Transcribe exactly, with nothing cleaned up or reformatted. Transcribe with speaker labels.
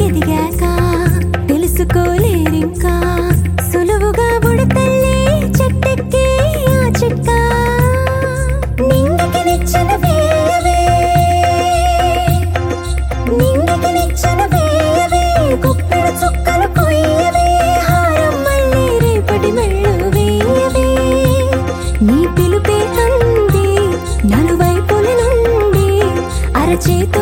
Speaker 1: ఎదిగాక తెలుసుకోలేరింకా సులువుగా బుడతల్లే చెట్టెక్కే ఆ చిక్క నింగికి నిచ్చెన వేయవే నింగికి నిచ్చెన వేయవే గుప్పెడు చుక్కలు కొయ్యవే హారం మళ్ళీ రేపటి మెళ్ళు వేయవే నీ పిలుపే అంది నలువైపుల నుండి అరచేతి